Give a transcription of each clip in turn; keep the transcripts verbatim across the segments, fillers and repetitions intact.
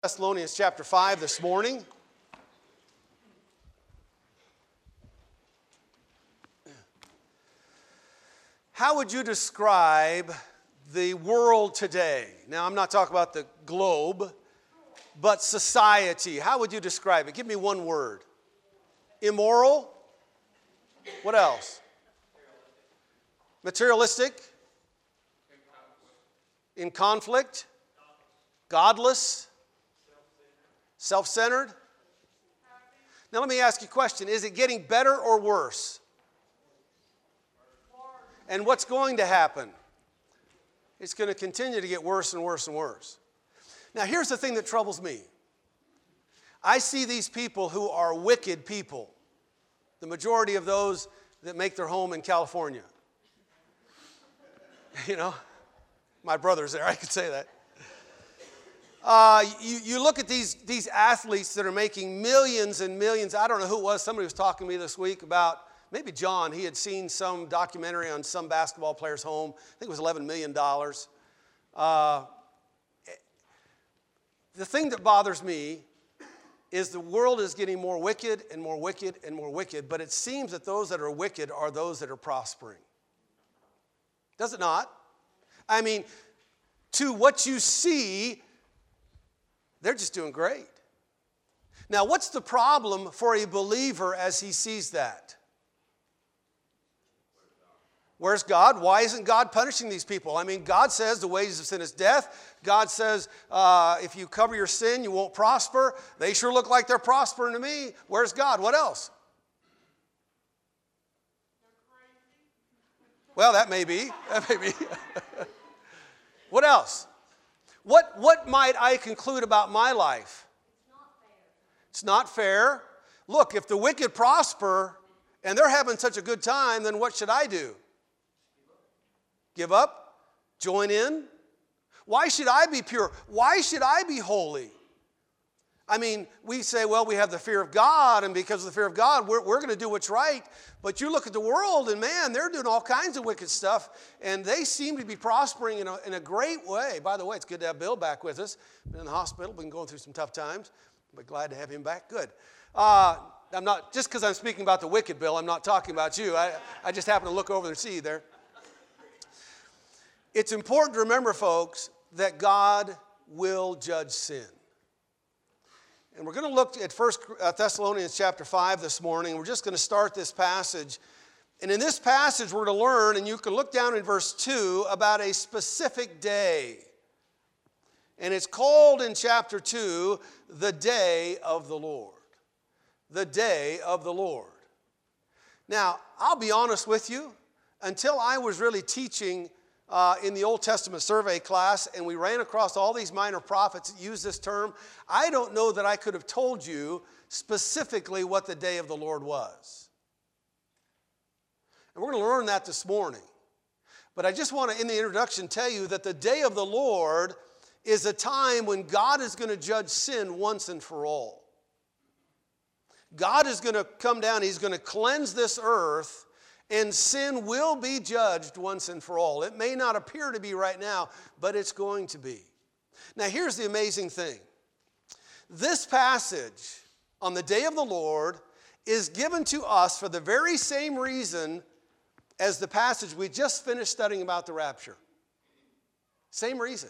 Thessalonians chapter five this morning. How would you describe the world today? Now, I'm not talking about the globe, but society. How would you describe it? Give me one word. Immoral? What else? Materialistic? In conflict? Godless? Self-centered? Now let me ask you a question. Is it getting better or worse? And what's going to happen? It's going to continue to get worse and worse and worse. Now here's the thing that troubles me. I see these people who are wicked people. The majority of those that make their home in California. You know, my brother's there, I could say that. Uh, you, you look at these, these athletes that are making millions and millions. I don't know who it was. Somebody was talking to me this week about, maybe John. He had seen some documentary on some basketball player's home. I think it was eleven million dollars. Uh, the thing that bothers me is the world is getting more wicked and more wicked and more wicked, but it seems that those that are wicked are those that are prospering. Does it not? I mean, to what you see, they're just doing great. Now, what's the problem for a believer as he sees that? Where's God? Why isn't God punishing these people? I mean, God says the wages of sin is death. God says uh, if you cover your sin, you won't prosper. They sure look like they're prospering to me. Where's God? What else? Well, that may be. That may be. What else? What, what might I conclude about my life? It's not fair. It's not fair. Look, if the wicked prosper and they're having such a good time, then what should I do? Give up? Join in? Why should I be pure? Why should I be holy? I mean, we say, well, we have the fear of God, and because of the fear of God, we're, we're going to do what's right. But you look at the world, and man, they're doing all kinds of wicked stuff, and they seem to be prospering in a, in a great way. By the way, it's good to have Bill back with us. Been in the hospital, been going through some tough times, but glad to have him back. Good. Uh, I'm not, just because I'm speaking about the wicked, Bill, I'm not talking about you. I, I just happen to look over and see you there. It's important to remember, folks, that God will judge sin. And we're going to look at First Thessalonians chapter five this morning. We're just going to start this passage. And in this passage, we're going to learn, and you can look down in verse two, about a specific day. And it's called in chapter two, the day of the Lord. The day of the Lord. Now, I'll be honest with you. Until I was really teaching Uh, in the Old Testament survey class, and we ran across all these minor prophets that use this term, I don't know that I could have told you specifically what the day of the Lord was. And we're going to learn that this morning. But I just want to, in the introduction, tell you that the day of the Lord is a time when God is going to judge sin once and for all. God is going to come down, He's going to cleanse this earth, and sin will be judged once and for all. It may not appear to be right now, but it's going to be. Now, here's the amazing thing. This passage on the day of the Lord is given to us for the very same reason as the passage we just finished studying about the rapture. Same reason.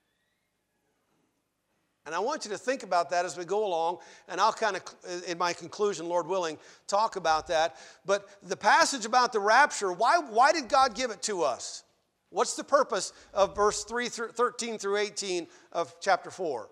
And I want you to think about that as we go along, and I'll kind of, in my conclusion, Lord willing, talk about that. But the passage about the rapture, why, why did God give it to us? What's the purpose of verse three through thirteen through eighteen of chapter four?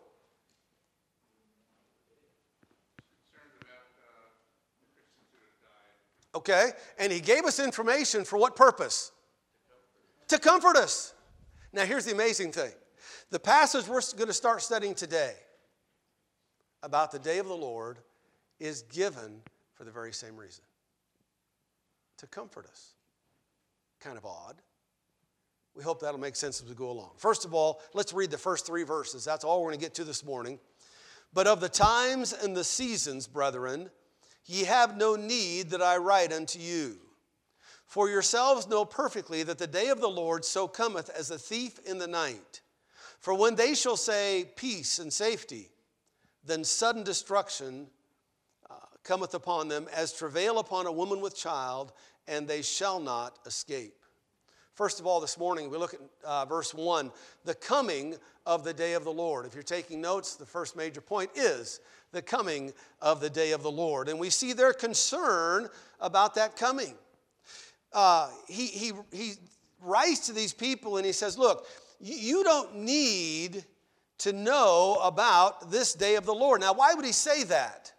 Okay, and He gave us information for what purpose? To comfort us. Now here's the amazing thing. The passage we're going to start studying today about the day of the Lord is given for the very same reason. To comfort us. Kind of odd. We hope that'll make sense as we go along. First of all, let's read the first three verses. That's all we're going to get to this morning. But of the times and the seasons, brethren, ye have no need that I write unto you. For yourselves know perfectly that the day of the Lord so cometh as a thief in the night. For when they shall say peace and safety, then sudden destruction uh, cometh upon them as travail upon a woman with child, and they shall not escape. First of all, this morning, we look at uh, verse one, the coming of the day of the Lord. If you're taking notes, the first major point is the coming of the day of the Lord. And we see their concern about that coming. Uh, he, he, he writes to these people and he says, look, you don't need to know about this day of the Lord. Now, why would he say that?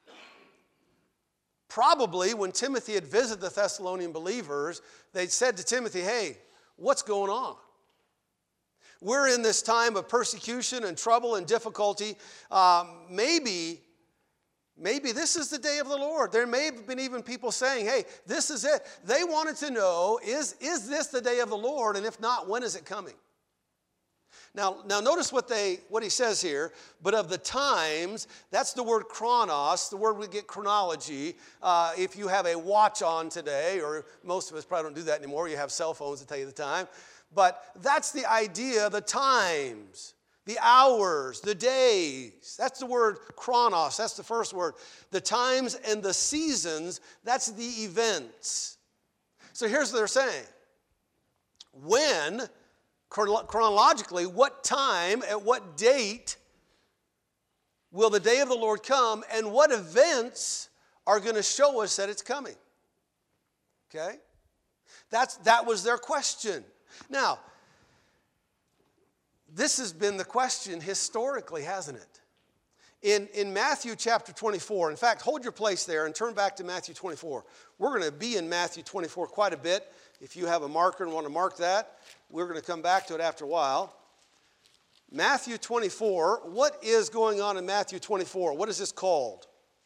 Probably when Timothy had visited the Thessalonian believers, they'd said to Timothy, hey, what's going on? We're in this time of persecution and trouble and difficulty. Um, maybe, maybe this is the day of the Lord. There may have been even people saying, hey, this is it. They wanted to know, is, is this the day of the Lord? And if not, when is it coming? Now, now notice what they what he says here. But of the times, that's the word chronos, the word we get chronology. Uh, if you have a watch on today, or most of us probably don't do that anymore, you have cell phones to tell you the time. But that's the idea, the times, the hours, the days. That's the word chronos, that's the first word. The times and the seasons, that's the events. So here's what they're saying. When... Chronologically, what time, at what date will the day of the Lord come, and what events are going to show us that it's coming? Okay? That's, that was their question. Now, this has been the question historically, hasn't it? In, in Matthew chapter twenty-four, in fact, hold your place there and turn back to Matthew twenty-four. We're going to be in Matthew twenty-four quite a bit. If you have a marker and want to mark that, we're going to come back to it after a while. Matthew twenty-four, what is going on in Matthew twenty-four? What is this called?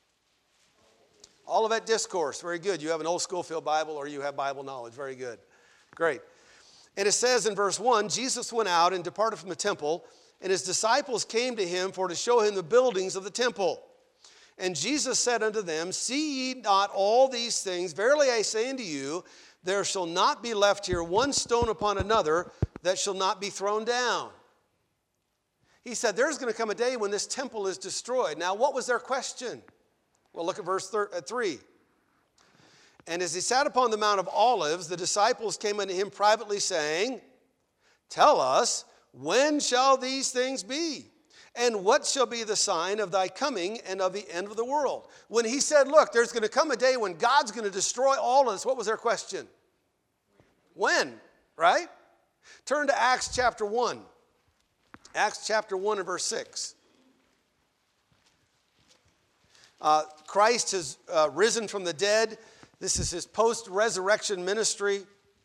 Olivet Discourse. Very good. You have an old Schofield Bible or you have Bible knowledge. Very good. Great. And it says in verse one, Jesus went out and departed from the temple, and his disciples came to him for to show him the buildings of the temple. And Jesus said unto them, see ye not all these things? Verily I say unto you, there shall not be left here one stone upon another that shall not be thrown down. He said there's going to come a day when this temple is destroyed. Now, what was their question? Well, look at verse three. And as he sat upon the Mount of Olives, the disciples came unto him privately, saying, tell us, when shall these things be? And what shall be the sign of thy coming and of the end of the world? When he said, look, there's going to come a day when God's going to destroy all of this, what was their question? When, right? Turn to Acts chapter one. Acts chapter one and verse six. Uh, Christ has uh, risen from the dead. This is his post-resurrection ministry.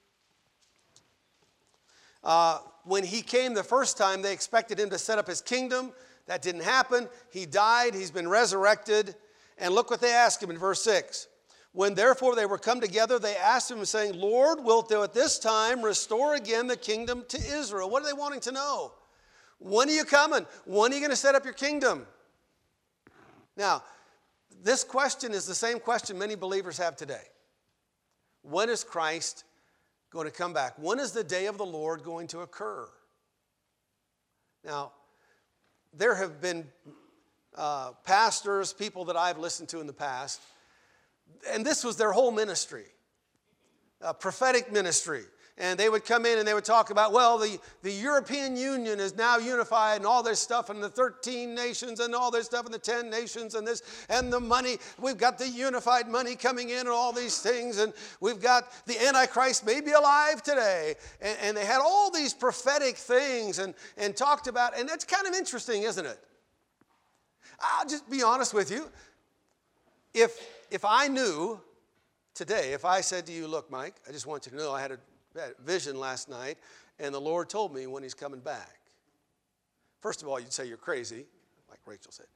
Uh, when he came the first time, they expected him to set up his kingdom. That didn't happen. He died. He's been resurrected. And look what they asked him in verse six. When therefore they were come together, they asked him, saying, Lord, wilt thou at this time restore again the kingdom to Israel? What are they wanting to know? When are you coming? When are you going to set up your kingdom? Now, this question is the same question many believers have today. When is Christ going to come back? When is the day of the Lord going to occur? Now, there have been uh, pastors, people that I've listened to in the past, and this was their whole ministry, a prophetic ministry. And they would come in and they would talk about, well, the, the European Union is now unified and all this stuff, and the thirteen nations and all this stuff, and the ten nations and this, and the money. We've got the unified money coming in and all these things, and we've got the Antichrist may be alive today. And, and they had all these prophetic things and, and talked about, and that's kind of interesting, isn't it? I'll just be honest with you. If, if I knew today, if I said to you, look, Mike, I just want you to know I had a vision last night, and the Lord told me when he's coming back. First of all, you'd say you're crazy, like Rachel said.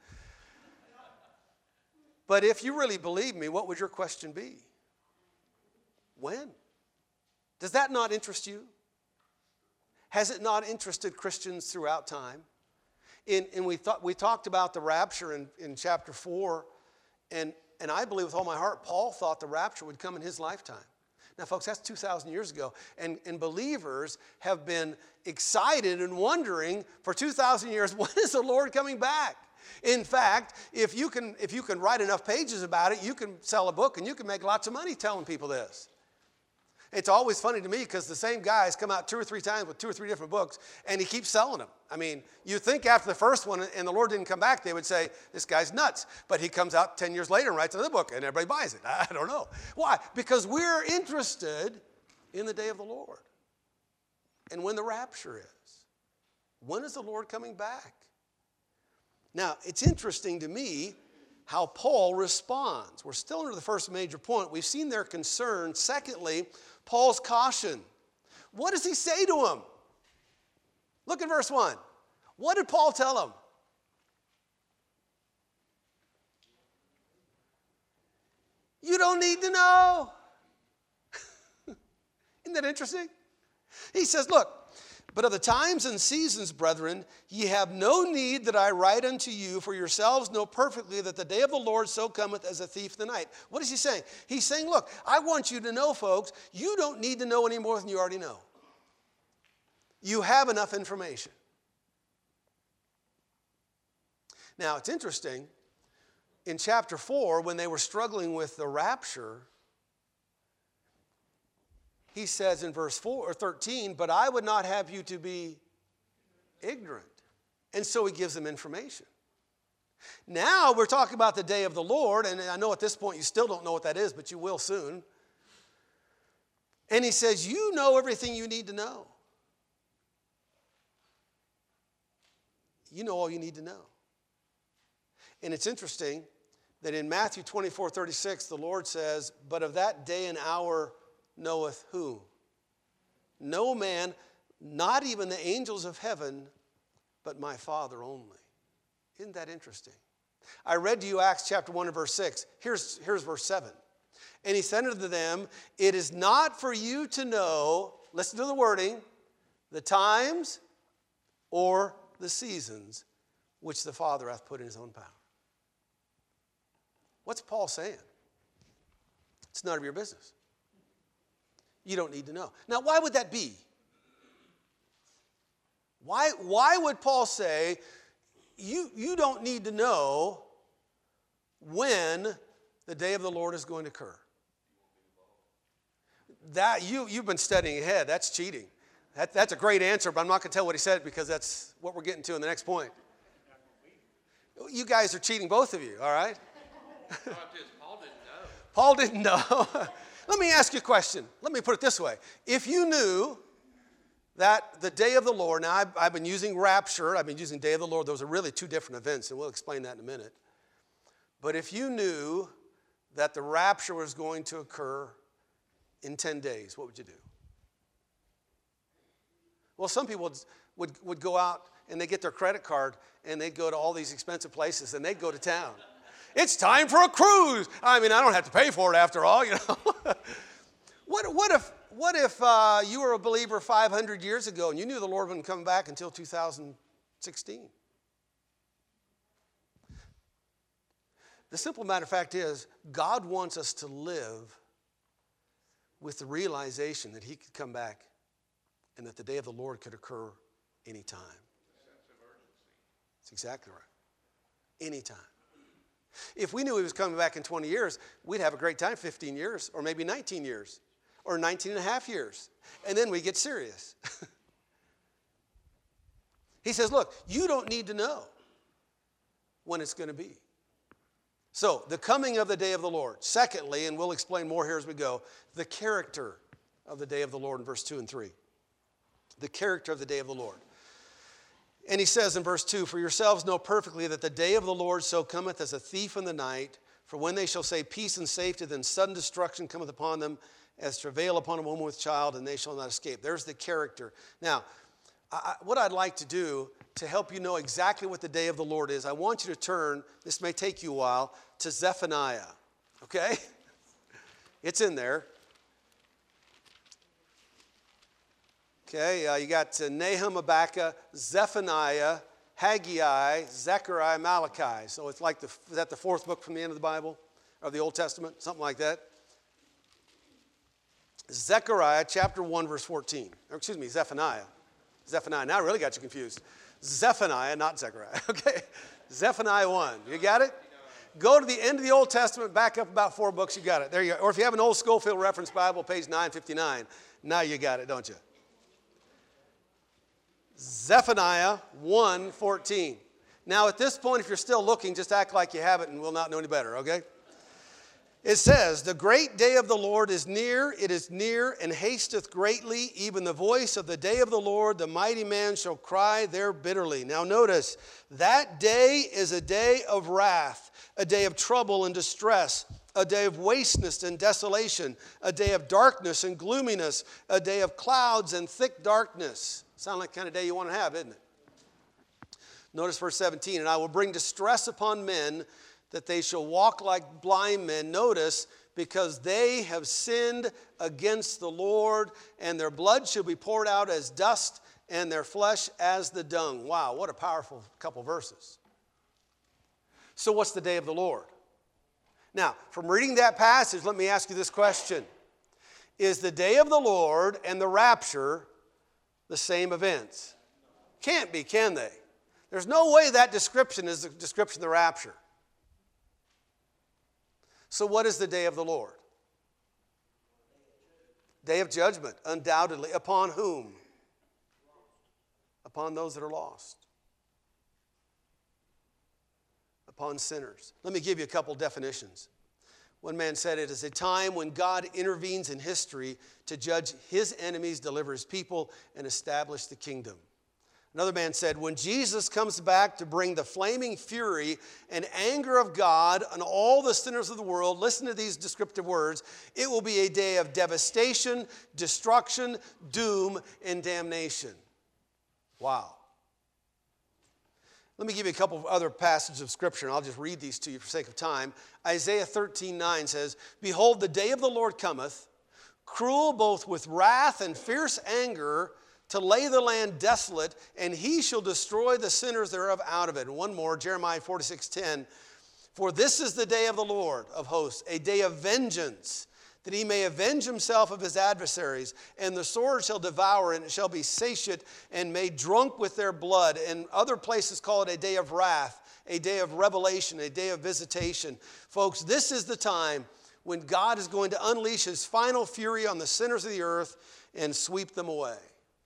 But if you really believe me, what would your question be? When? Does that not interest you? Has it not interested Christians throughout time? In, and we thought we talked about the rapture in, in chapter four, and, and I believe with all my heart, Paul thought the rapture would come in his lifetime. Now, folks, that's two thousand years ago, and, and believers have been excited and wondering for two thousand years, when is the Lord coming back? In fact, if you can, if you can write enough pages about it, you can sell a book and you can make lots of money telling people this. It's always funny to me because the same guy's come out two or three times with two or three different books, and he keeps selling them. I mean, you think after the first one and the Lord didn't come back, they would say, this guy's nuts. But he comes out ten years later and writes another book, and everybody buys it. I don't know. Why? Because we're interested in the day of the Lord and when the rapture is. When is the Lord coming back? Now, it's interesting to me how Paul responds. We're still under the first major point. We've seen their concern. Secondly, Paul's caution. What does he say to them? Look at verse one. What did Paul tell them? You don't need to know. Isn't that interesting? He says, look, but of the times and seasons, brethren, ye have no need that I write unto you, for yourselves know perfectly that the day of the Lord so cometh as a thief in the night. What is he saying? He's saying, look, I want you to know, folks, you don't need to know any more than you already know. You have enough information. Now, it's interesting. In chapter four, when they were struggling with the rapture, he says in verse four or thirteen, but I would not have you to be ignorant. And so he gives them information. Now we're talking about the day of the Lord, and I know at this point you still don't know what that is, but you will soon. And he says, you know everything you need to know. You know all you need to know. And it's interesting that in Matthew twenty-four thirty-six, the Lord says, but of that day and hour knoweth who? No man, not even the angels of heaven, but my Father only. Isn't that interesting? I read to you Acts chapter one and verse six. Here's, here's verse seven. And he said unto them, it is not for you to know, listen to the wording, the times or the seasons which the Father hath put in his own power. What's Paul saying? It's none of your business. You don't need to know. Now, why would that be? Why, why would Paul say, you, you don't need to know when the day of the Lord is going to occur? That, you, you've been studying ahead. That's cheating. That, that's a great answer, but I'm not going to tell what he said because that's what we're getting to in the next point. You guys are cheating, both of you, all right? Paul didn't know. Paul didn't know. Let me ask you a question. Let me put it this way. If you knew that the day of the Lord, now I've, I've been using rapture, I've been using day of the Lord, those are really two different events, and we'll explain that in a minute. But if you knew that the rapture was going to occur in ten days, what would you do? Well, some people would, would, would go out and they get their credit card and they'd go to all these expensive places and they'd go to town. It's time for a cruise. I mean, I don't have to pay for it after all, you know. what, what if, what if uh, you were a believer five hundred years ago and you knew the Lord wouldn't come back until two thousand sixteen? The simple matter of fact is, God wants us to live with the realization that he could come back and that the day of the Lord could occur anytime. That's exactly right. Anytime. If we knew he was coming back in twenty years, we'd have a great time, fifteen years, or maybe nineteen years, or nineteen and a half years. And then we get serious. He says, look, you don't need to know when it's going to be. So, the coming of the day of the Lord. Secondly, and we'll explain more here as we go, the character of the day of the Lord in verse two and three. The character of the day of the Lord. And he says in verse two, for yourselves know perfectly that the day of the Lord so cometh as a thief in the night. For when they shall say peace and safety, then sudden destruction cometh upon them as travail upon a woman with child, and they shall not escape. There's the character. Now, I, what I'd like to do to help you know exactly what the day of the Lord is, I want you to turn, this may take you a while, to Zephaniah. Okay? It's in there. Okay, uh, you got uh, Nahum, Habakkuk, Zephaniah, Haggai, Zechariah, Malachi. So it's like, the, is that the fourth book from the end of the Bible? Or the Old Testament? Something like that. Zechariah chapter one, verse fourteen. Or excuse me, Zephaniah. Zephaniah. Now I really got you confused. Zephaniah, not Zechariah. Okay. Zephaniah one. You got it? Go to the end of the Old Testament, back up about four books, you got it. There you go. Or if you have an old Schofield Reference Bible, page nine fifty-nine, now you got it, don't you? Zephaniah one fourteen. Now at this point, if you're still looking, just act like you have it and we'll not know any better, okay? It says, the great day of the Lord is near, it is near and hasteth greatly, even the voice of the day of the Lord, the mighty man shall cry there bitterly. Now notice, that day is a day of wrath, a day of trouble and distress, a day of wasteness and desolation, a day of darkness and gloominess, a day of clouds and thick darkness. Sound like the kind of day you want to have, isn't it? Notice verse seventeen, and I will bring distress upon men, that they shall walk like blind men. Notice, because they have sinned against the Lord, and their blood shall be poured out as dust, and their flesh as the dung. Wow, what a powerful couple verses. So what's the day of the Lord? Now, from reading that passage, let me ask you this question. Is the day of the Lord and the rapture the same events? Can't be, can they? There's no way that description is the description of the rapture. So what is the day of the Lord? Day of judgment, undoubtedly. Upon whom? Upon those that are lost. Upon sinners. Let me give you a couple definitions. One man said it is a time when God intervenes in history to judge his enemies, deliver his people, and establish the kingdom. Another man said, when Jesus comes back to bring the flaming fury and anger of God on all the sinners of the world, listen to these descriptive words, it will be a day of devastation, destruction, doom, and damnation. Wow. Let me give you a couple of other passages of Scripture, and I'll just read these to you for sake of time. Isaiah thirteen nine says, behold, the day of the Lord cometh, cruel both with wrath and fierce anger, to lay the land desolate, and he shall destroy the sinners thereof out of it. And one more, Jeremiah forty-six ten. For this is the day of the Lord of hosts, a day of vengeance, that he may avenge himself of his adversaries. And the sword shall devour, and it shall be satiate and made drunk with their blood. And other places call it a day of wrath, a day of revelation, a day of visitation. Folks, this is the time when God is going to unleash his final fury on the sinners of the earth and sweep them away.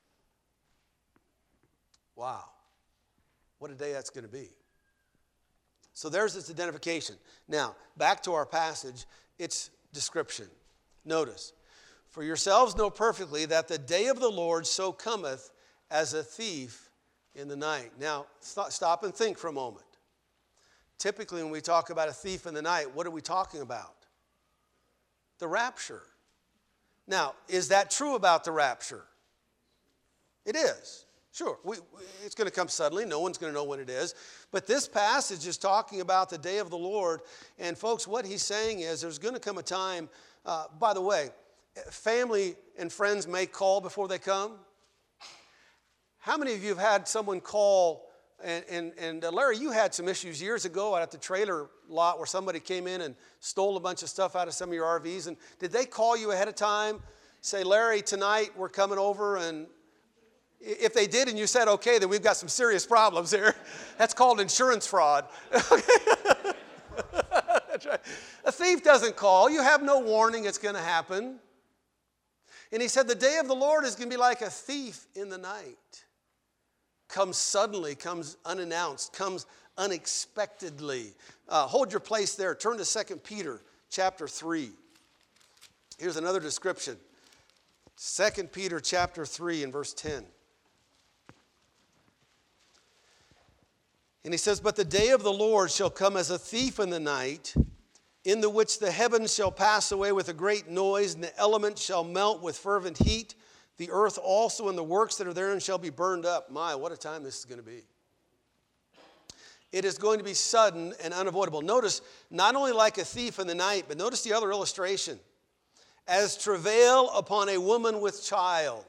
Wow, what a day that's going to be. So there's its identification. Now, back to our passage, its description. Notice, for yourselves know perfectly that the day of the Lord so cometh as a thief in the night. Now, stop and think for a moment. Typically, when we talk about a thief in the night, what are we talking about? The rapture. Now, is that true about the rapture? It is. Sure, we, we, it's going to come suddenly. No one's going to know when it is. But this passage is talking about the day of the Lord. And folks, what he's saying is there's going to come a time, uh, by the way, family and friends may call before they come. How many of you have had someone call, and, and, and uh, Larry, you had some issues years ago out at the trailer lot where somebody came in and stole a bunch of stuff out of some of your R Vs. And did they call you ahead of time, say, Larry, tonight we're coming over, and if they did and you said, okay, then we've got some serious problems here. That's called insurance fraud. That's right. A thief doesn't call. You have no warning it's going to happen. And he said the day of the Lord is going to be like a thief in the night. Comes suddenly, comes unannounced, comes unexpectedly. Uh, hold your place there. Turn to Second Peter chapter three. Here's another description. Second Peter chapter three and verse ten. And he says, but the day of the Lord shall come as a thief in the night, in the which the heavens shall pass away with a great noise, and the elements shall melt with fervent heat. The earth also and the works that are therein shall be burned up. My, what a time this is going to be. It is going to be sudden and unavoidable. Notice, not only like a thief in the night, but notice the other illustration. As travail upon a woman with child.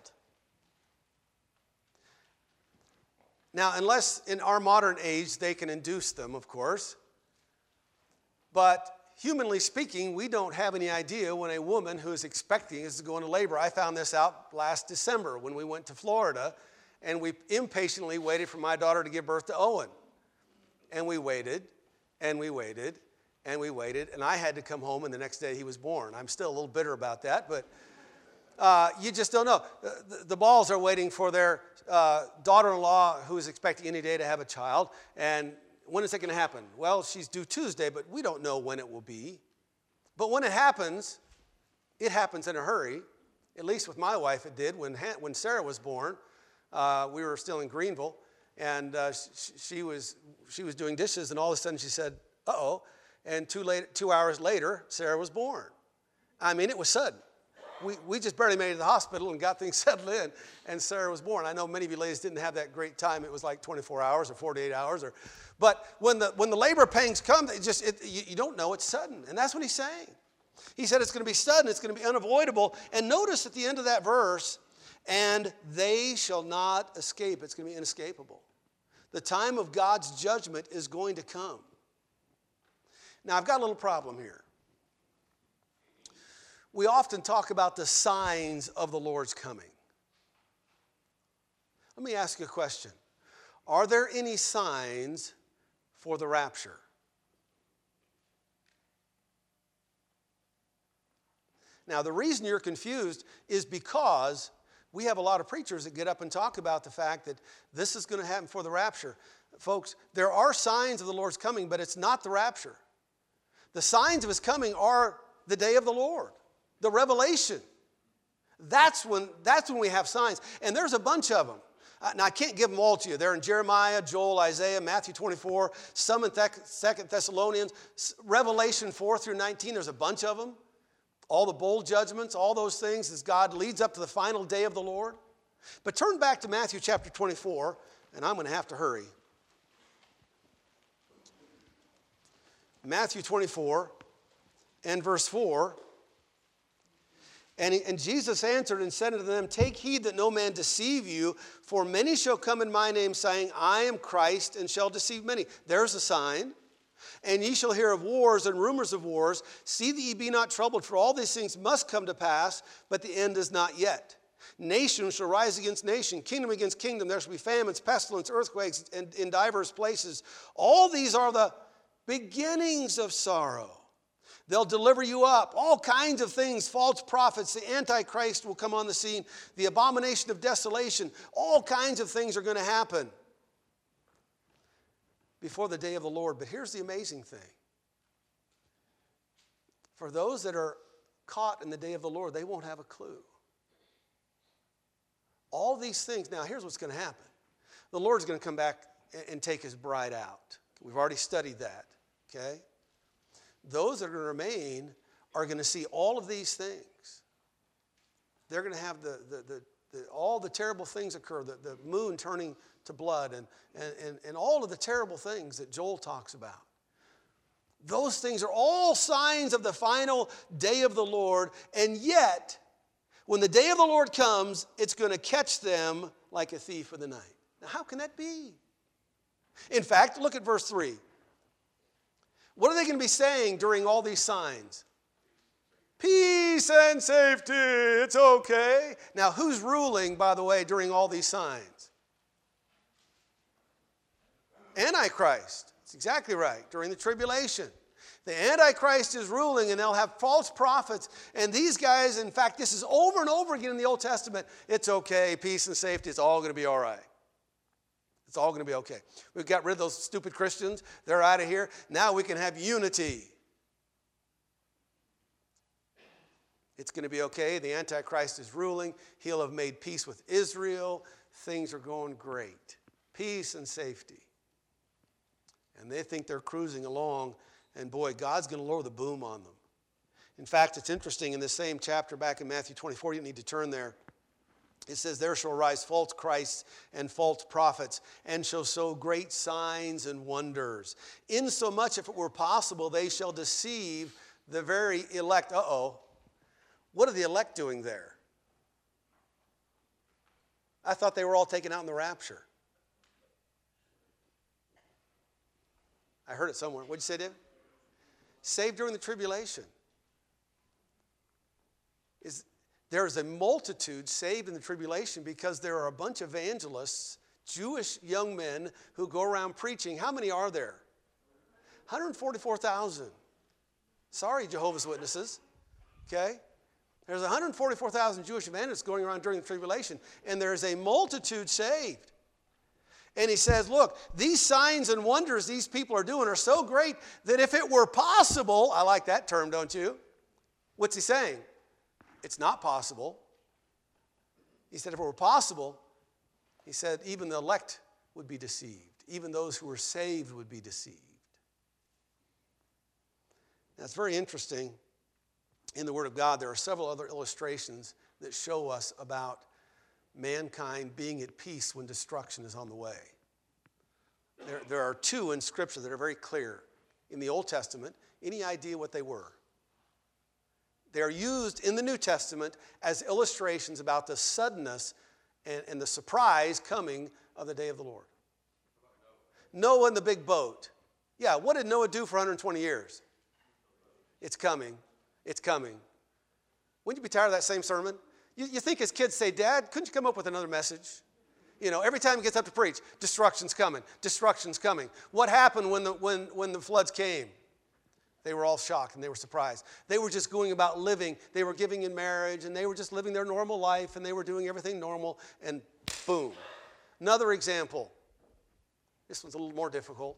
Now, unless in our modern age they can induce them, of course, but humanly speaking, we don't have any idea when a woman who is expecting is going to labor. I found this out last December when we went to Florida, and we impatiently waited for my daughter to give birth to Owen. And we waited, and we waited, and we waited. And I had to come home, and the next day he was born. I'm still a little bitter about that, but uh, you just don't know. The, the Balls are waiting for their uh, daughter-in-law who is expecting any day to have a child. And when is it going to happen? Well, she's due Tuesday, but we don't know when it will be. But when it happens, it happens in a hurry. At least with my wife it did. When, when Sarah was born, uh, we were still in Greenville, and uh, she, she, was, she was doing dishes, and all of a sudden she said, uh-oh, and two, late, two hours later, Sarah was born. I mean, it was sudden. We, we just barely made it to the hospital and got things settled in, and Sarah was born. I know many of you ladies didn't have that great time. It was like twenty-four hours or forty-eight hours. Or, but when the, when the labor pains come, it just, it, you, you don't know it's sudden, and that's what he's saying. He said it's going to be sudden, it's going to be unavoidable. And notice at the end of that verse, and they shall not escape. It's going to be inescapable. The time of God's judgment is going to come. Now, I've got a little problem here. We often talk about the signs of the Lord's coming. Let me ask you a question. Are there any signs for the rapture? Now, the reason you're confused is because we have a lot of preachers that get up and talk about the fact that this is going to happen for the rapture. Folks, there are signs of the Lord's coming, but it's not the rapture. The signs of his coming are the day of the Lord, the revelation. That's when, that's when we have signs. And there's a bunch of them. Now, I can't give them all to you. They're in Jeremiah, Joel, Isaiah, Matthew twenty-four, some in Second Thessalonians, Revelation four through nineteen. There's a bunch of them. All the bowl judgments, all those things as God leads up to the final day of the Lord. But turn back to Matthew chapter twenty-four, and I'm going to have to hurry. Matthew twenty-four and verse four. And, he, and Jesus answered and said unto them, take heed that no man deceive you, for many shall come in my name, saying, I am Christ, and shall deceive many. There's a sign. And ye shall hear of wars and rumors of wars. See that ye be not troubled, for all these things must come to pass, but the end is not yet. Nation shall rise against nation, kingdom against kingdom. There shall be famines, pestilence, earthquakes in, in divers places. All these are the beginnings of sorrow. They'll deliver you up. All kinds of things, false prophets, the Antichrist will come on the scene, the abomination of desolation. All kinds of things are going to happen before the day of the Lord. But here's the amazing thing. For those that are caught in the day of the Lord, they won't have a clue. All these things. Now, here's what's going to happen. The Lord's going to come back and take his bride out. We've already studied that, okay? Those that are going to remain are going to see all of these things. They're going to have the, the, the, the all the terrible things occur, the, the moon turning to blood, and, and, and, and all of the terrible things that Joel talks about. Those things are all signs of the final day of the Lord, and yet, when the day of the Lord comes, it's going to catch them like a thief in the night. Now, how can that be? In fact, look at verse three. What are they going to be saying during all these signs? Peace and safety, it's okay. Now, who's ruling, by the way, during all these signs? Antichrist. That's exactly right, during the tribulation. The Antichrist is ruling, and they'll have false prophets. And these guys, in fact, this is over and over again in the Old Testament. It's okay, peace and safety, it's all going to be all right. It's all going to be okay. We've got rid of those stupid Christians. They're out of here. Now we can have unity. It's going to be okay. The Antichrist is ruling. He'll have made peace with Israel. Things are going great. Peace and safety. And they think they're cruising along. And boy, God's going to lower the boom on them. In fact, it's interesting in this same chapter back in Matthew twenty-four, you don't need to turn there. It says, there shall arise false Christs and false prophets, and shall show great signs and wonders. Insomuch, if it were possible, they shall deceive the very elect. Uh-oh. What are the elect doing there? I thought they were all taken out in the rapture. I heard it somewhere. What'd you say, David? Saved during the tribulation. Is There is a multitude saved in the tribulation because there are a bunch of evangelists, Jewish young men who go around preaching. How many are there? one hundred forty-four thousand. Sorry, Jehovah's Witnesses. Okay? There's one hundred forty-four thousand Jewish evangelists going around during the tribulation, and there's a multitude saved. And he says, look, these signs and wonders these people are doing are so great that if it were possible, I like that term, don't you? What's he saying? It's not possible. He said, if it were possible, he said, even the elect would be deceived. Even those who were saved would be deceived. Now, it's very interesting. In the Word of God, there are several other illustrations that show us about mankind being at peace when destruction is on the way. There, there are two in Scripture that are very clear. In the Old Testament, any idea what they were? They are used in the New Testament as illustrations about the suddenness and, and the surprise coming of the day of the Lord. Noah and the big boat. Yeah, what did Noah do for one hundred twenty years? It's coming. It's coming. Wouldn't you be tired of that same sermon? You, you think his kids say, Dad, couldn't you come up with another message? You know, every time he gets up to preach, destruction's coming, destruction's coming. What happened when the, when, when the floods came? They were all shocked and they were surprised. They were just going about living. They were giving in marriage and they were just living their normal life and they were doing everything normal and boom. Another example. This one's a little more difficult.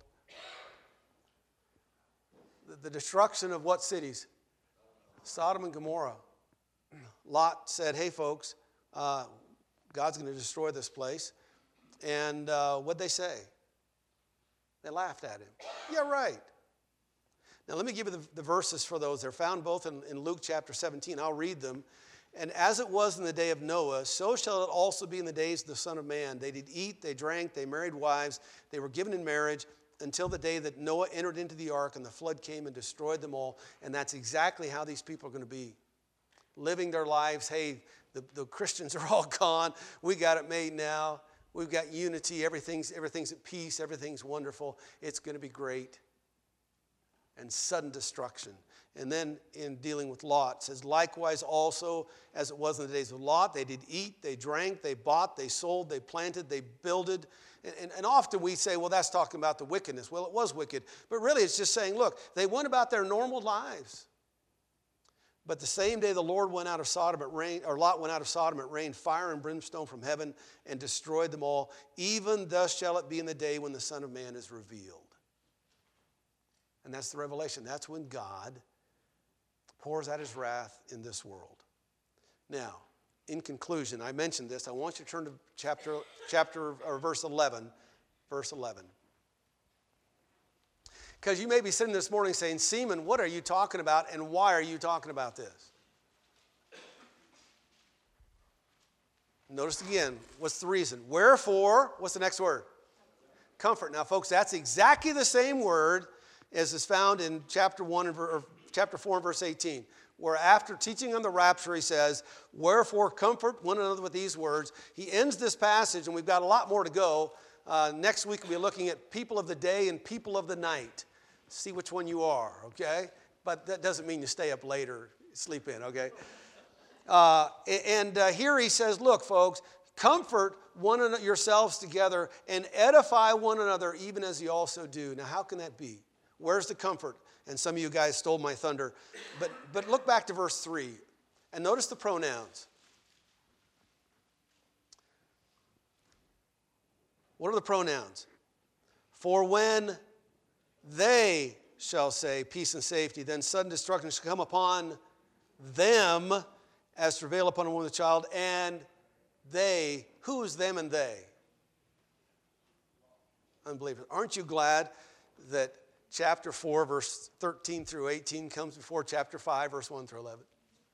The, the destruction of what cities? Sodom and Gomorrah. Lot said, hey folks, uh, God's going to destroy this place. And uh, what'd they say? They laughed at him. Yeah, right. Now let me give you the, the verses for those. They're found both in, in Luke chapter seventeen. I'll read them. And as it was in the day of Noah, so shall it also be in the days of the Son of Man. They did eat, they drank, they married wives, they were given in marriage, until the day that Noah entered into the ark and the flood came and destroyed them all. And that's exactly how these people are going to be. Living their lives, hey, the, the Christians are all gone. We got it made now. We've got unity. Everything's, everything's at peace. Everything's wonderful. It's going to be great. And sudden destruction. And then in dealing with Lot, it says, likewise also as it was in the days of Lot, they did eat, they drank, they bought, they sold, they planted, they builded. And, and, and often we say, well, that's talking about the wickedness. Well, it was wicked. But really it's just saying, look, they went about their normal lives. But the same day the Lord went out of Sodom, it rained, or Lot went out of Sodom, it rained fire and brimstone from heaven and destroyed them all. Even thus shall it be in the day when the Son of Man is revealed. And that's the revelation. That's when God pours out his wrath in this world. Now, in conclusion, I mentioned this. I want you to turn to chapter, chapter or verse eleven. Verse eleven. Because you may be sitting this morning saying, Seaman, what are you talking about and why are you talking about this? Notice again, what's the reason? Wherefore, what's the next word? Comfort. Now, folks, that's exactly the same word as is found in chapter one and or chapter four and verse eighteen, where after teaching on the rapture, he says, wherefore comfort one another with these words. He ends this passage, and we've got a lot more to go. Uh, next week, we'll be looking at people of the day and people of the night. See which one you are, okay? But that doesn't mean you stay up later, sleep in, okay? Uh, and uh, here he says, look, folks, comfort one another yourselves together and edify one another even as you also do. Now, how can that be? Where's the comfort? And some of you guys stole my thunder. But, but look back to verse three and notice the pronouns. What are the pronouns? For when they shall say peace and safety, then sudden destruction shall come upon them as travail upon a woman with a child, and they, who is them and they? Unbelievers. Aren't you glad that chapter four, verse thirteen through eighteen comes before chapter five, verse one through eleven?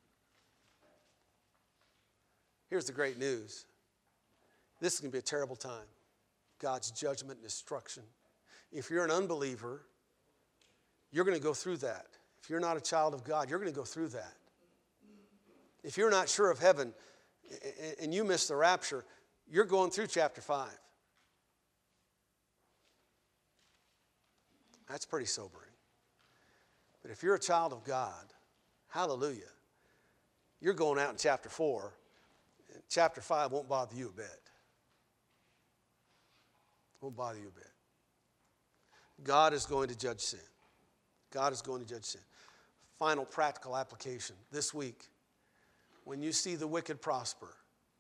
Here's the great news. This is going to be a terrible time. God's judgment and destruction. If you're an unbeliever, you're going to go through that. If you're not a child of God, you're going to go through that. If you're not sure of heaven and you miss the rapture, you're going through chapter five. That's pretty sobering. But if you're a child of God, hallelujah, you're going out in chapter four. Chapter five won't bother you a bit. Won't bother you a bit. God is going to judge sin. God is going to judge sin. Final practical application this week. When you see the wicked prosper,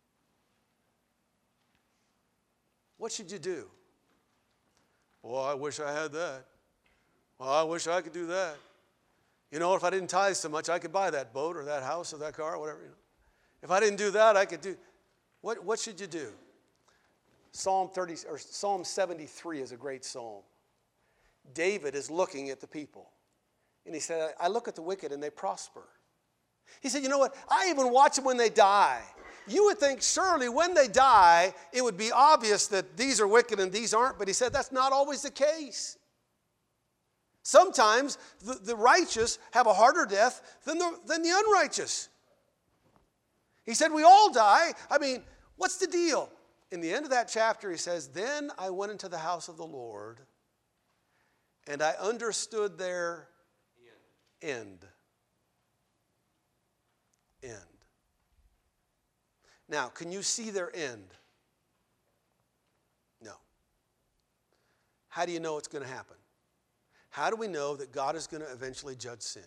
what should you do? Boy, I wish I had that. Well, I wish I could do that. You know, if I didn't tithe so much, I could buy that boat or that house or that car or whatever. You know. If I didn't do that, I could do. What, what should you do? Psalm thirty or Psalm seventy-three is a great psalm. David is looking at the people. And he said, I look at the wicked and they prosper. He said, you know what? I even watch them when they die. You would think surely when they die, it would be obvious that these are wicked and these aren't. But he said that's not always the case. Sometimes the, the righteous have a harder death than the, than the unrighteous. He said we all die. I mean, what's the deal? In the end of that chapter, he says, then I went into the house of the Lord and I understood their end. End. Now, can you see their end? No. How do you know it's going to happen? How do we know that God is going to eventually judge sin?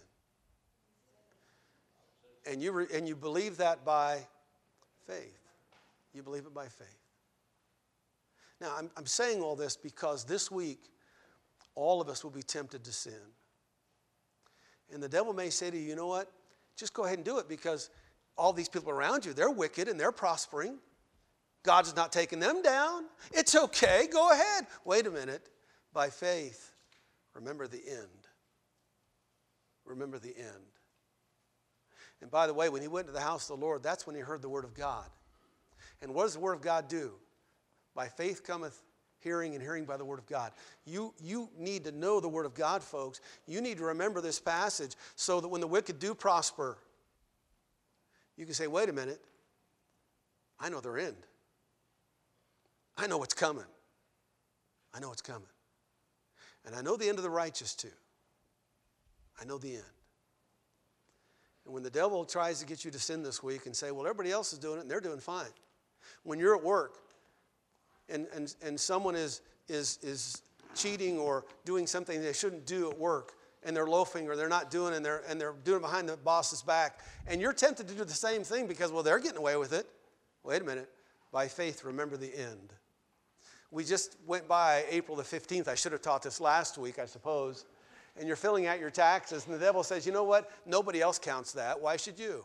And you, re, and you believe that by faith. You believe it by faith. Now, I'm, I'm saying all this because this week, all of us will be tempted to sin. And the devil may say to you, you know what? Just go ahead and do it because all these people around you, they're wicked and they're prospering. God's not taking them down. It's okay. Go ahead. Wait a minute. By faith, remember the end. Remember the end. And by the way, when he went to the house of the Lord, that's when he heard the word of God. And what does the word of God do? By faith cometh hearing, and hearing by the word of God. You, you need to know the word of God, folks. You need to remember this passage so that when the wicked do prosper, you can say, wait a minute, I know their end. I know what's coming. I know what's coming. And I know the end of the righteous too. I know the end. And when the devil tries to get you to sin this week and say, well, everybody else is doing it and they're doing fine. When you're at work and, and, and someone is, is, is cheating or doing something they shouldn't do at work, and they're loafing or they're not doing it and they're, and they're doing it behind the boss's back, and you're tempted to do the same thing because, well, they're getting away with it. Wait a minute. By faith, remember the end. We just went by April the fifteenth. I should have taught this last week, I suppose. And you're filling out your taxes, and the devil says, you know what? Nobody else counts that. Why should you?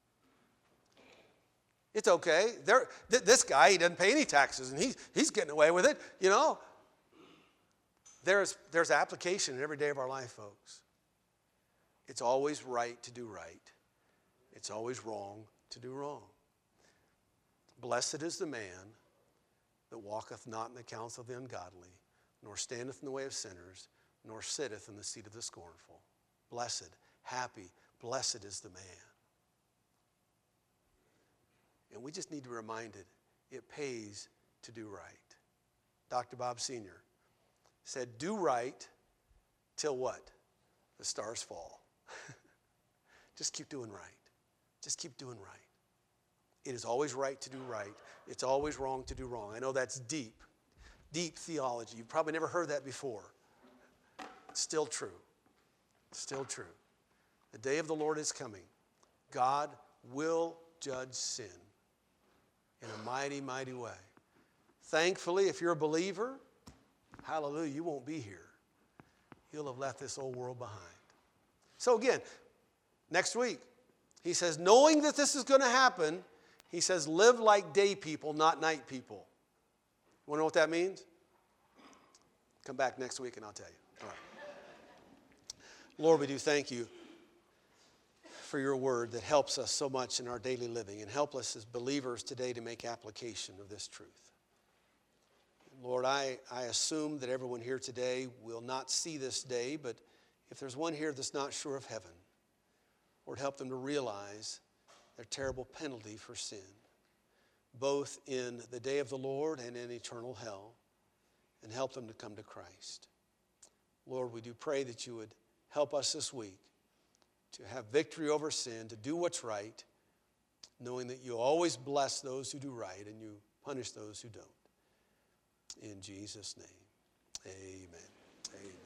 It's okay. There, th- this guy, he doesn't pay any taxes, and he's, he's getting away with it, you know. There's, there's application in every day of our life, folks. It's always right to do right. It's always wrong to do wrong. Blessed is the man that walketh not in the counsel of the ungodly, nor standeth in the way of sinners, nor sitteth in the seat of the scornful. Blessed, happy, blessed is the man. And we just need to be reminded, it pays to do right. Doctor Bob Senior said, do right till what? The stars fall. Just keep doing right. Just keep doing right. It is always right to do right. It's always wrong to do wrong. I know that's deep, deep theology. You've probably never heard that before. It's still true. It's still true. The day of the Lord is coming. God will judge sin in a mighty, mighty way. Thankfully, if you're a believer, hallelujah, you won't be here. You'll have left this old world behind. So again, next week, he says, knowing that this is going to happen, he says, live like day people, not night people. You want to know what that means? Come back next week and I'll tell you. All right. Lord, we do thank you for your word that helps us so much in our daily living, and help us as believers today to make application of this truth. Lord, I, I assume that everyone here today will not see this day, but if there's one here that's not sure of heaven, Lord, help them to realize their terrible penalty for sin, both in the day of the Lord and in eternal hell, and help them to come to Christ. Lord, we do pray that you would help us this week to have victory over sin, to do what's right, knowing that you always bless those who do right and you punish those who don't. In Jesus' name, amen. Amen.